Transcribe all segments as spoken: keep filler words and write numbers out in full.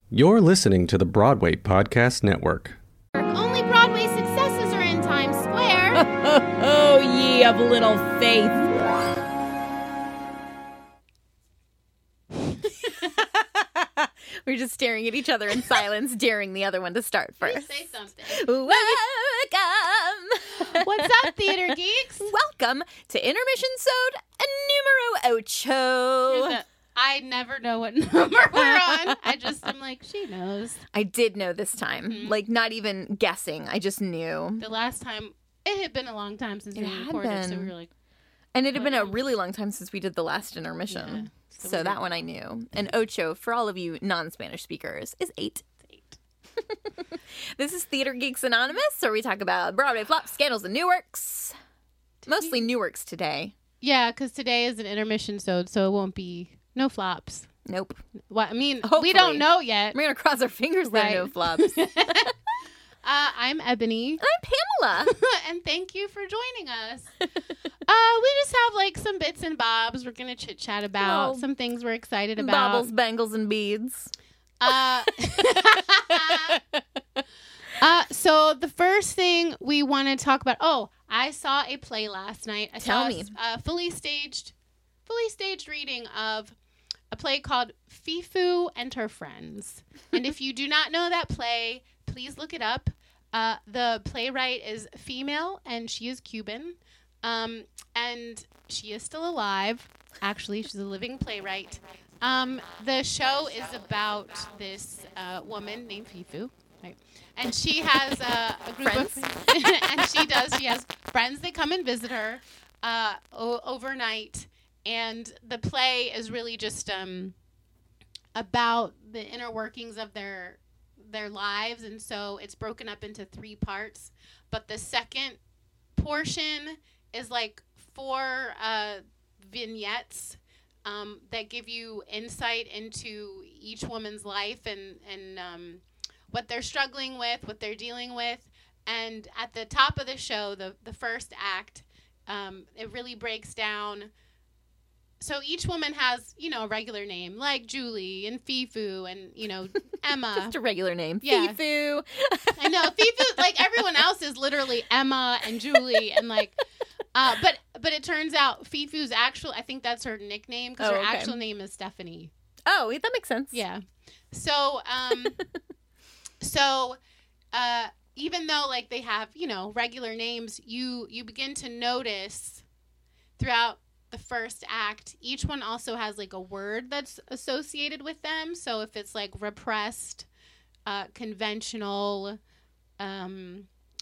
You're listening to the Broadway Podcast Network. Only Broadway successes are in Times Square. Oh, ye of little faith. We're just staring at each other in silence, daring the other one to start first. Say something. Welcome. What's up, theater geeks? Welcome to Intermission Sode Numero Ocho. The, I never know what number we're on. I just, I'm like, she knows. I did know this time. Mm-hmm. Like, not even guessing. I just knew. The last time, it had been a long time since It we had recorded, been. so we were like, And it had been a What? really long time since we did the last intermission. Yeah. So So, we that did- one I knew. And Ocho, for all of you non-Spanish speakers, is eight. eight. This is Theater Geeks Anonymous, where we talk about Broadway flops, scandals, and new works. Mostly new works today. Yeah, because today is an intermission sode, so it won't be no flops. Nope. Well, I mean, we Hopefully. don't know yet. We're going to cross our fingers there, Right. no flops. I'm Uh, I'm Ebony. Pamela. And thank you for joining us. uh, we just have like some bits and bobs we're gonna chit chat about, Oh. some things we're excited about. Baubles, bangles, and beads. Uh, uh, so the first thing we want to talk about. Oh, I saw a play last night. I Tell saw me. a, a fully staged, fully staged reading of a play called Fifu and Her Friends. And if you do not know that play, please look it up. Uh, the playwright is female and she is Cuban. Um, and she is still alive. Actually, she's a living playwright. Um, the show is about this uh, woman named Fifu. Right? And she has a, a group Friends? of and she does. She has friends that come and visit her uh, o- overnight. And the play is really just um, about the inner workings of their their lives, and so it's broken up into three parts. But the second portion is like four uh, vignettes um, that give you insight into each woman's life and and um, what they're struggling with, what they're dealing with. And at the top of the show, the the first act, um, it really breaks down. So each woman has, you know, a regular name, like Julie and Fifu and, you know, Emma. Just a regular name. Yeah. Fifu. I know, Fifu, like everyone else is literally Emma and Julie and like, uh, but but it turns out Fifu's actual, I think that's her nickname because Oh, her okay. actual name is Stephanie. Oh, that makes sense. Yeah. So, um, so, uh, even though like they have, you know, regular names, you you begin to notice throughout the first act, each one also has like a word that's associated with them. So if it's like repressed, uh, conventional, um,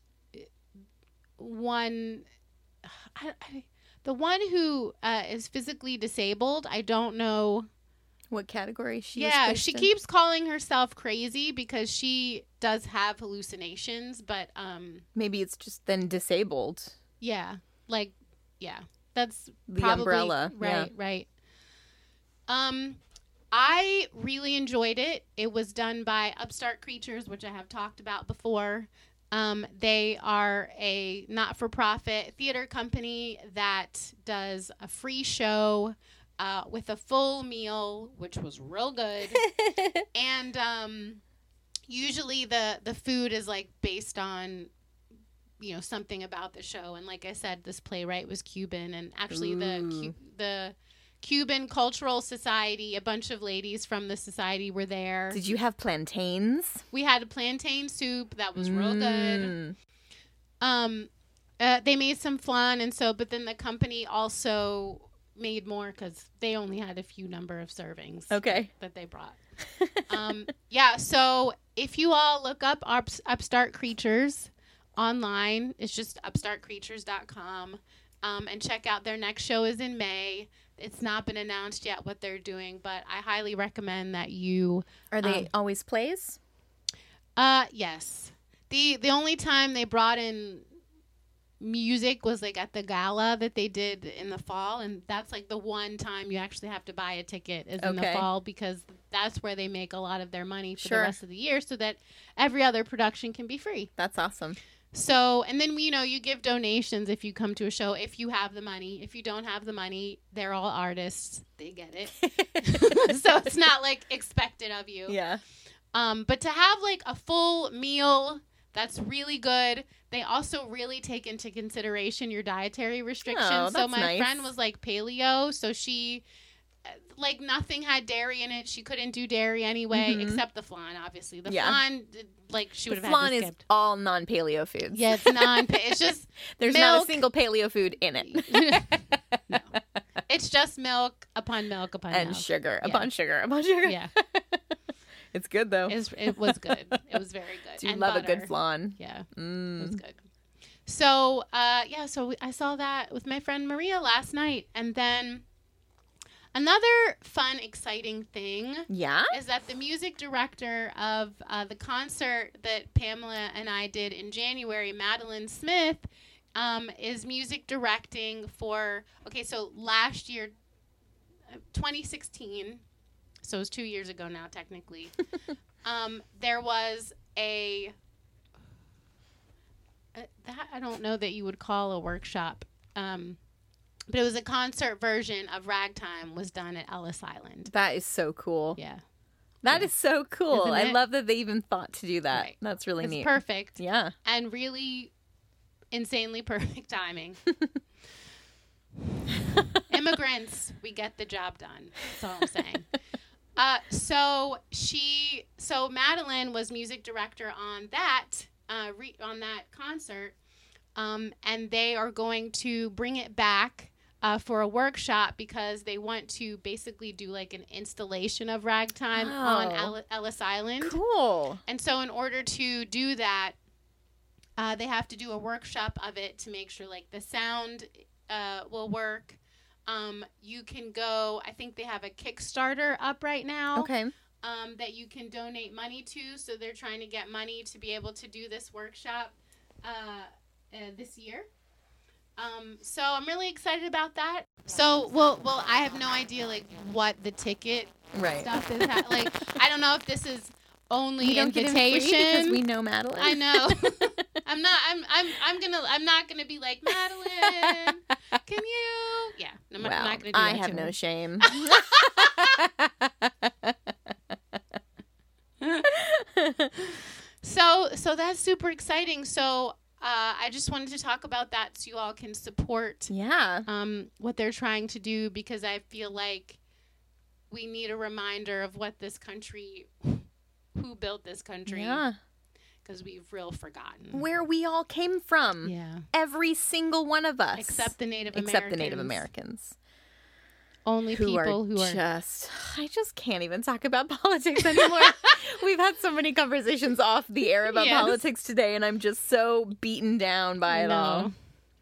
one, I, I, the one who uh, is physically disabled, I don't know. What category she is Yeah, placed she in? keeps calling herself crazy because she does have hallucinations, but um, Maybe it's just then disabled. yeah, like yeah. That's The probably, umbrella, Right, yeah. right. Um, I really enjoyed it. It was done by Upstart Creatures, which I have talked about before. Um, they are a not-for-profit theater company that does a free show uh, with a full meal, which was real good. And um, usually the, the food is like based on, you know, something about the show. And like I said, this playwright was Cuban, and actually the Ooh. Cu- the Cuban Cultural Society, a bunch of ladies from the society were there. Did you have plantains? We had a plantain soup that was real good. Mm. Um, uh, they made some flan, and so, but then the company also made more because they only had a few number of servings. Okay. That they brought. um, yeah. So if you all look up Ups- Upstart Creatures online, it's just upstart creatures dot com, um, and check out their next show is in May. It's not been announced yet what they're doing, but I highly recommend that you. Are they Um, always plays? Uh, yes. The the only time they brought in music was like at the gala that they did in the fall, and that's like the one time you actually have to buy a ticket is in the Okay. fall because that's where they make a lot of their money for Sure. the rest of the year, so that every other production can be free. That's awesome. So, and then, you know, you give donations if you come to a show, if you have the money. If you don't have the money, they're all artists. They get it. So it's not like expected of you. Yeah. Um, but to have like a full meal that's really good. They also really take into consideration your dietary restrictions. Oh, so that's my nice. friend was like paleo, so she like nothing had dairy in it. She couldn't do dairy anyway, Mhm. except the flan, obviously. The Yeah. flan, like she would The have flan had to is skip. all non-paleo foods. Yeah, it's non. It's just There's not a milk. single paleo food in it. No. It's just milk upon milk upon And milk. sugar Yeah. upon sugar upon sugar. Yeah, It's good though. it's, it was good. It was very good. Do you And love a butter. good flan? Yeah. It was Mm. good. So, uh, yeah, so we, I saw that with my friend Maria last night. And then another fun, exciting thing Yeah? is that the music director of uh, the concert that Pamela and I did in January, Madeline Smith, um, is music directing for, okay, so last year, uh, twenty sixteen, so it was two years ago now, technically, um, there was a... Uh, that I don't know that you would call a workshop, um, but it was a concert version of Ragtime was done at Ellis Island. That is so cool. Yeah, That Yeah. is so cool. Isn't I it? love that they even thought to do that. Right. That's really it's neat. perfect Yeah. and really insanely perfect timing. Immigrants, we get the job done. That's all I'm saying. uh, so she, so Madeline was music director on that. Uh, re- on that concert, um, and they are going to bring it back uh, for a workshop because they want to basically do like an installation of Ragtime on Oh. El- Ellis Island. Cool. And so in order to do that, uh, they have to do a workshop of it to make sure like the sound uh, will work. Um, you can go, I think they have a Kickstarter up right now. Okay. Um, that you can donate money to. So they're trying to get money to be able to do this workshop uh, uh, this year. Um, so I'm really excited about that. So, well, well, I have no idea like what the ticket Right. stuff is. Ha- like, I don't know if this is only We don't get in free because invitation. we know Madeline. I know. I'm not. I'm. I'm. I'm gonna. I'm not gonna be like Madeline. Can you? Yeah. I'm, well, I'm not gonna do I that have to no her. shame. So, so that's super exciting. So, uh, I just wanted to talk about that so you all can support Yeah. um, what they're trying to do because I feel like we need a reminder of what this country, who built this country, Yeah. because we've real forgotten. Where we all came from. Yeah. Every single one of us. Except the Native Americans. Except the Native Americans. Only Who people are who are just, I just can't even talk about politics anymore. We've had so many conversations off the air about Yes. politics today, and I'm just so beaten down by it No. all.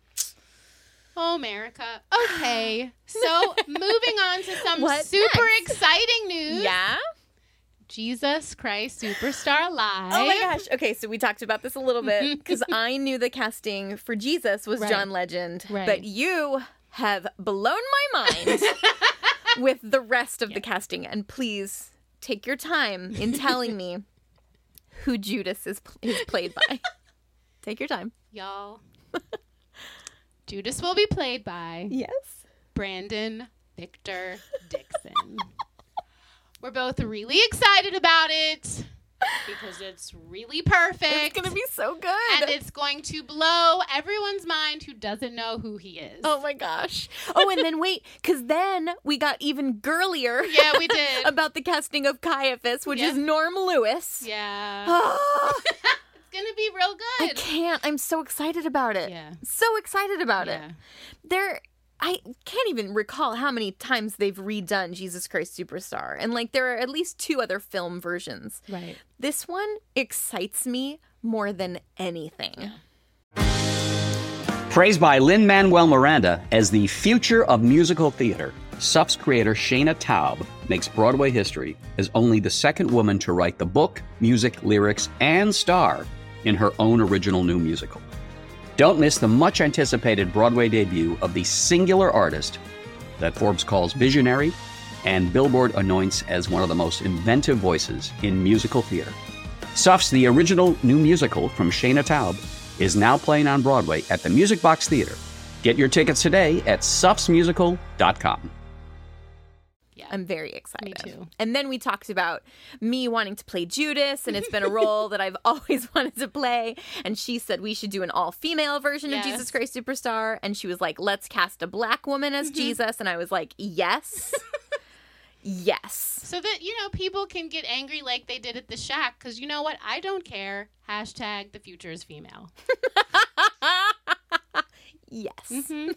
Oh, America. Okay. So, moving on to some What super next? exciting news. Yeah? Jesus Christ Superstar Live. Oh my gosh. Okay, so we talked about this a little bit because I knew the casting for Jesus was Right. John Legend, Right. but you have blown my mind with the rest of the casting. And please take your time in telling me who Judas is, is played by. Take your time. Y'all. Judas will be played by Yes. Brandon Victor Dixon. We're both really excited about it because it's really perfect. It's going to be so good. and it's going to blow everyone's mind who doesn't know who he is. Oh my gosh. Oh, and then wait, because then we got even girlier Yeah, we did. about the casting of Caiaphas, which Yeah. is Norm Lewis. Yeah. Oh, It's going to be real I good. can't. I'm so excited about it. Yeah. So excited about Yeah. it. There, I can't even recall how many times they've redone Jesus Christ Superstar. And like there are at least two other film versions. Right. This one excites me more than anything. Praised by Lin-Manuel Miranda as the future of musical theater, S U F's creator Shayna Taub makes Broadway history as only the second woman to write the book, music, lyrics, and star in her own original new musical. Don't miss the much-anticipated Broadway debut of the singular artist that Forbes calls visionary and Billboard anoints as one of the most inventive voices in musical theater. S U F's The Original New Musical from Shayna Taub is now playing on Broadway at the Music Box Theater. Get your tickets today at sufs musical dot com. Yeah. I'm very excited. Me too. And then we talked about me wanting to play Judas, and it's been a role that I've always wanted to play. And she said we should do an all-female version Yes. of Jesus Christ Superstar. And she was like, let's cast a black woman as Jesus. And I was like, yes. Yes. So that, you know, people can get angry like they did at the Shack. Because you know what? I don't care. Hashtag the future is female. Yes. Mm-hmm.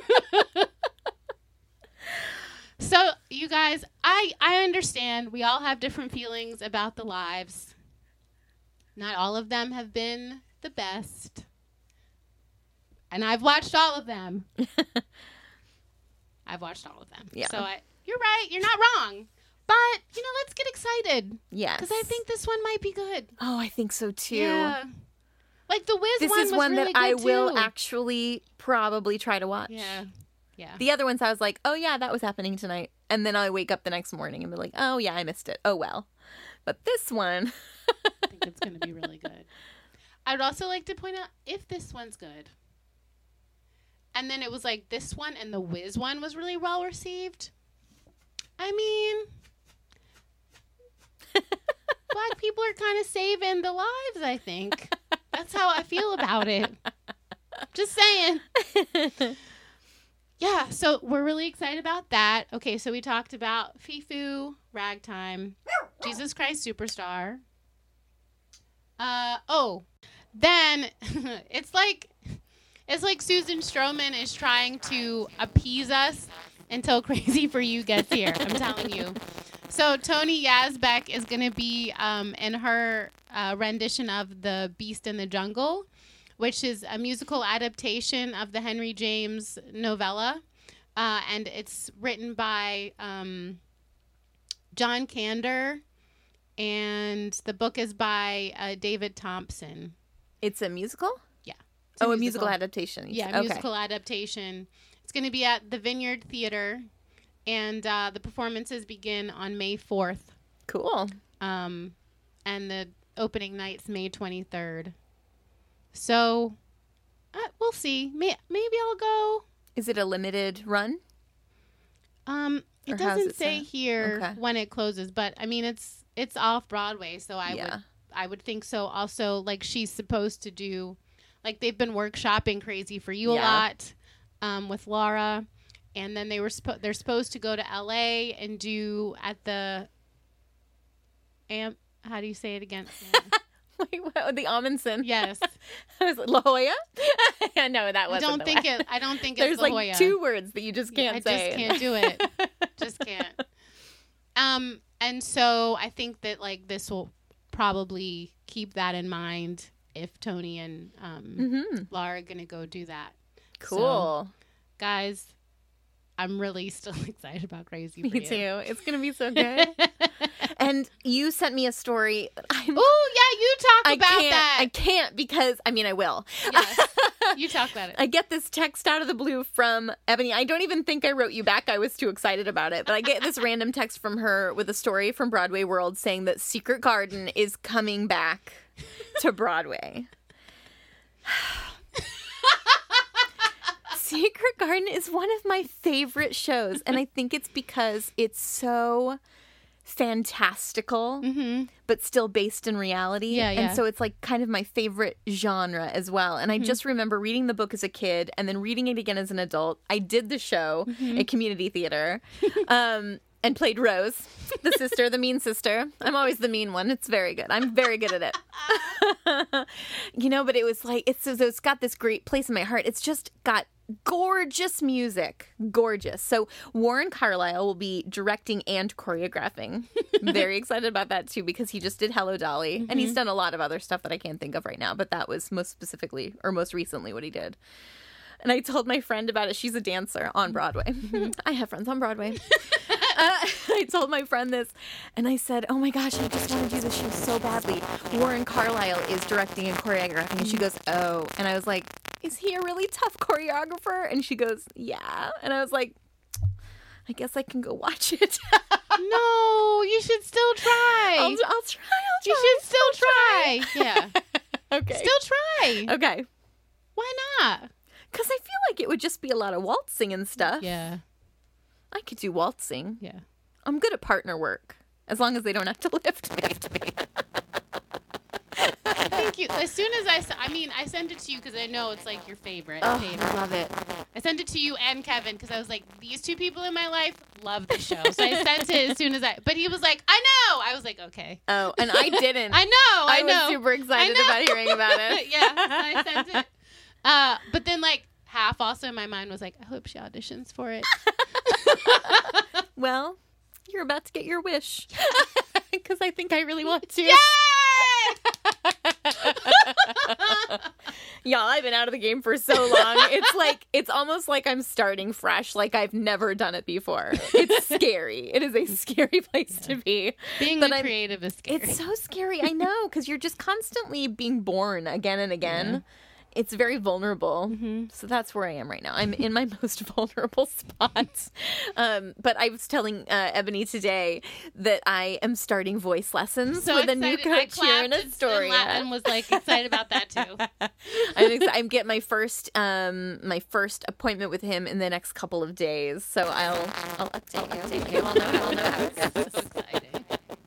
So, you guys, I, I understand we all have different feelings about the lives. Not all of them have been the best. And I've watched all of them. I've watched all of them. Yeah. So, I, you're right. You're not wrong. But, you know, let's get excited. Yes. Because I think this one might be good. Oh, I think so too. Yeah. Like the Wiz This one is was one really that I good, will too. actually probably try to watch. Yeah. Yeah. The other ones I was like, oh yeah, that was happening tonight. And then I wake up the next morning and be like, oh yeah, I missed it. Oh well. But this one. I think it's going to be really good. I'd also like to point out if this one's good. And then it was like this one and the Wiz one was really well received. I mean, black people are kind of saving the lives, I think. That's how I feel about it. Just saying. Yeah, so we're really excited about that. Okay, so we talked about Fifu, Ragtime, Jesus Christ Superstar. Uh oh, then it's like it's like Susan Stroman is trying to appease us until Crazy for You gets here. I'm telling you. So Tony Yazbek is going to be um, in her uh, rendition of The Beast in the Jungle, which is a musical adaptation of the Henry James novella. Uh, and it's written by um, John Kander, and the book is by uh, David Thompson. It's a musical? Yeah. It's Oh, a musical adaptation. you Yeah, said. a Okay. musical adaptation. It's going to be at the Vineyard Theater, and uh, the performances begin on May fourth. Cool. Um, and the opening night's May twenty-third. So, uh, we'll see. May- maybe I'll go. Is it a limited run? Um, it Or how's doesn't it say set? here Okay. when it closes, but I mean it's it's off Broadway, so I Yeah. would I would think so. Also, like she's supposed to do, like they've been workshopping Crazy for You a Yeah. lot, um, with Laura, and then they were supposed they're supposed to go to L A and do at the Am how do you say it again? Wait, what? The Amundsen. Yes, I was like, La Jolla? no, that I wasn't don't the think one. it. I don't think There's it's La like Jolla. two words that you just can't I say. just can't do it. Just can't. Um, and so I think that like this will probably keep that in mind if Tony and um, Mm-hmm. Laura are gonna go do that. Cool. So, guys, I'm really still excited about Crazy. Me for You. too. It's going to be so good. And you sent me a story. I'm, Oh yeah, you talk I about can't. that. I can't because, I mean, I will. Yes, you talk about it. I get this text out of the blue from Ebony. I don't even think I wrote you back. I was too excited about it. But I get this random text from her with a story from Broadway World saying that Secret Garden is coming back to Broadway. Secret Garden is one of my favorite shows. And I think it's because it's so fantastical, Mm-hmm. but still based in reality. Yeah, yeah. And so it's like kind of my favorite genre as well. And I just remember reading the book as a kid and then reading it again as an adult. I did the show at community theater um, and played Rose, the sister, the mean sister. I'm always the mean one. It's very good. I'm very good at it. You know, but it was like, it's, it's got this great place in my heart. It's just got gorgeous music. Gorgeous. So Warren Carlyle will be directing and choreographing. Very excited about that too because he just did Hello Dolly and he's done a lot of other stuff that I can't think of right now, but that was most specifically or most recently what he did. And I told my friend about it. She's a dancer on Broadway. I have friends on Broadway. uh, I told my friend this and I said, oh my gosh, I just want to do this show so badly. Warren Carlyle is directing and choreographing. And she goes, oh. And I was like, is he a really tough choreographer? And she goes, yeah. And I was like, I guess I can go watch it. No, you should still try. I'll, I'll try. I'll try. you should still try. Yeah, Okay. still try. Okay. Why not? Because I feel like it would just be a lot of waltzing and stuff. Yeah, I could do waltzing. yeah. I'm good at partner work, as long as they don't have to lift me. Thank you. As soon as I, s- I mean, I sent it to you because I know it's like your favorite. Oh, favorite. I love it. I sent it to you and Kevin because I was like, these two people in my life love the show. So I sent it as soon as I, but he was like, I know. I was like, okay. Oh, and I didn't. I know. I, I know. was super excited I know. about hearing about it. Yeah, I sent it. Uh, but then like half also in my mind was like, I hope she auditions for it. Well, you're about to get your wish. Because I think I really want to. Yay! Y'all, I've been out of the game for so long. It's like, it's almost like I'm starting fresh. Like I've never done it before. It's scary. It is a scary place to be. Being But the I'm- creative is scary. It's so scary. I know, because you're just constantly being born again and again. It's very vulnerable. So that's where I am right now. I'm in my most vulnerable spot. Um, but I was telling uh, Ebony today that I am starting voice lessons so with a new excited. I coach here in clapped and- Astoria. And, la- and was like excited about that too. I'm, ex- I'm getting my first um my first appointment with him in the next couple of days. So I'll I'll update you. I'll know, I'll know how it goes. So exciting.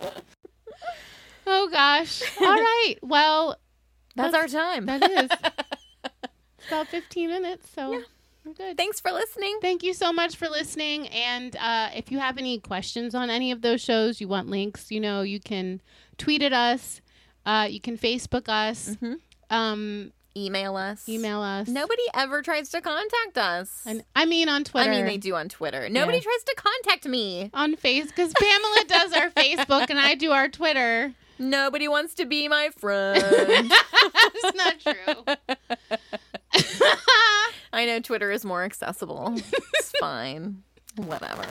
Oh gosh. All right. Well, That's our time. that is about fifteen minutes. So we're good. Thanks for listening. Thank you so much for listening. And uh, if you have any questions on any of those shows, you want links, you know, you can tweet at us. Uh, you can Facebook us. Um, Email us. email us. Nobody ever tries to contact us. And, I mean, on Twitter. I mean, they do on Twitter. Nobody Yeah. tries to contact me. On Face, because Pamela does our Facebook and I do our Twitter. Nobody wants to be my friend. It's not true. I know Twitter is more accessible. It's fine. Whatever.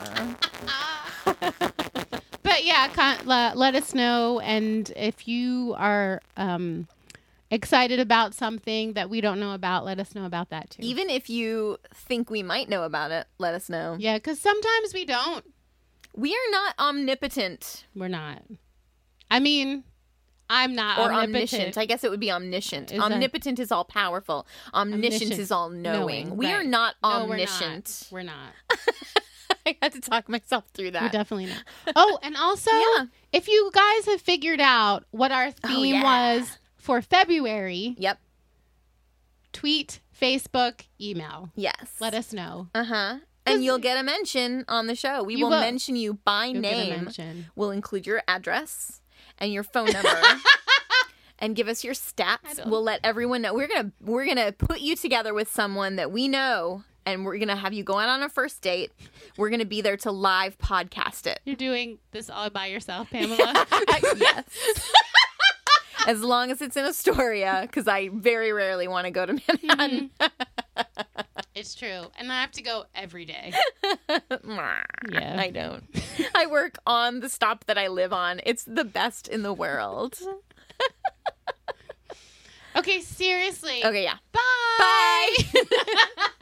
But yeah, con- le- let us know. And if you are um, excited about something that we don't know about, let us know about that too. Even if you think we might know about it, let us know. Yeah, because sometimes we don't. We are not omnipotent We're not. I mean, I'm not or omnipotent. omniscient. I guess it would be omniscient. Is that- Omnipotent is all powerful. Omniscient, Omniscient, is all knowing. knowing, We are right. not No, we're omniscient. We're not. I had to talk myself through We're that. definitely not. Oh, and also, Yeah. if you guys have figured out what our theme yeah. was for February, Yep. tweet, Facebook, email. Yes. Let us know. Uh huh. And you'll get a mention on the show. We You will, will. mention you by You'll get a name. mention. We'll include your address and your phone number. And give us your stats. don't- We'll let everyone know. We're gonna we're gonna put you together with someone that we know, and we're gonna have you go out on a first date. We're gonna be there to live podcast it. You're doing this all by yourself, Pamela. Yes. As long as it's in Astoria, because I very rarely want to go to Manhattan. It's true. And I have to go every day. Yeah. I don't. I work on the stop that I live on. It's the best in the world. Okay, seriously. Okay, yeah. Bye. Bye.